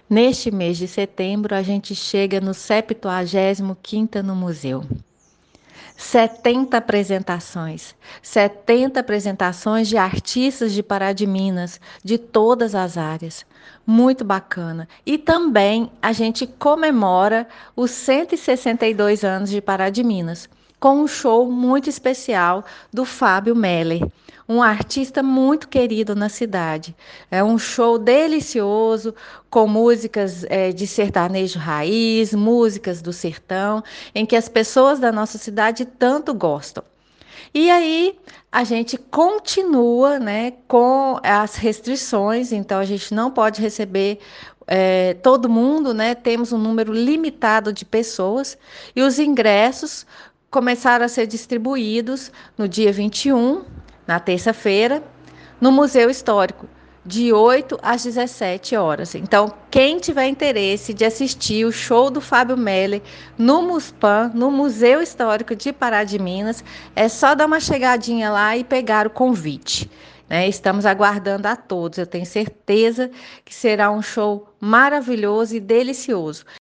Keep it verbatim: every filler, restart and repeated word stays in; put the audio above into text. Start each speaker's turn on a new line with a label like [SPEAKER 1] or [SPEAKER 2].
[SPEAKER 1] Neste mês de setembro, a gente chega no septuagésimo quinto no museu. setenta apresentações, setenta apresentações de artistas de Pará de Minas, de todas as áreas. Muito bacana. E também a gente comemora os cento e sessenta e dois anos de Pará de Minas, com um show muito especial do Fábio Meller, um artista muito querido na cidade. É um show delicioso, com músicas eh, de sertanejo raiz, músicas do sertão, em que as pessoas da nossa cidade tanto gostam. E aí a gente continua, né, com as restrições, então a gente não pode receber eh, todo mundo, né? Temos um número limitado de pessoas e os ingressos começaram a ser distribuídos no dia vinte e um, na terça-feira, no Museu Histórico, de oito às dezessete horas. Então, quem tiver interesse de assistir o show do Fábio Meller no MUSPAN, no Museu Histórico de Pará de Minas, é só dar uma chegadinha lá e pegar o convite. Né? Estamos aguardando a todos. Eu tenho certeza que será um show maravilhoso e delicioso.